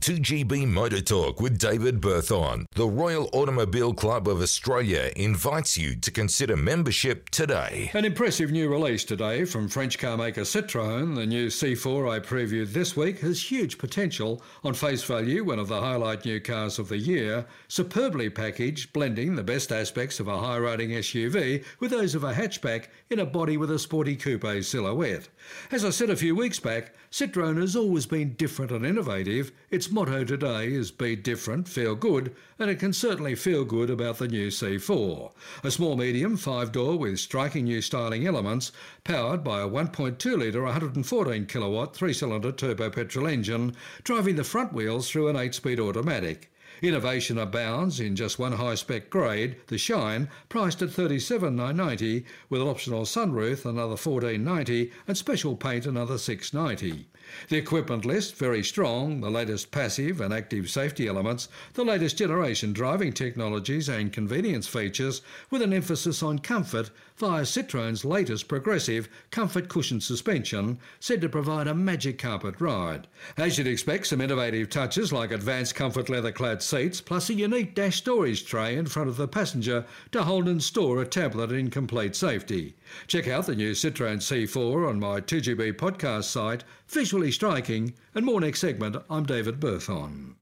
2GB Motor Talk with David Berthon. The Royal Automobile Club of Australia invites you to consider membership today. An impressive new release today from French car maker Citroën. The new C4 I previewed this week has huge potential. On face value, one of the highlight new cars of the year, superbly packaged, blending the best aspects of a high-riding SUV with those of a hatchback in a body with a sporty coupe silhouette. As I said a few weeks back, Citroën has always been different and innovative. Its motto today is be different, feel good, and it can certainly feel good about the new C4. A small medium 5-door with striking new styling elements, powered by a 1.2-litre 114 kilowatt 3-cylinder turbo petrol engine, driving the front wheels through an 8-speed automatic. Innovation abounds in just one high-spec grade, the Shine, priced at $37,990, with an optional sunroof another $14,990 and special paint another $690. The equipment list very strong, the latest passive and active safety elements, the latest generation driving technologies and convenience features, with an emphasis on comfort via Citroën's latest progressive comfort cushion suspension, said to provide a magic carpet ride. As you'd expect, some innovative touches like advanced comfort leather-clad seats, plus a unique dash storage tray in front of the passenger to hold and store a tablet in complete safety. Check out the new Citroën C4 on my 2GB podcast site. Visually striking, and more next segment. I'm David Berthon.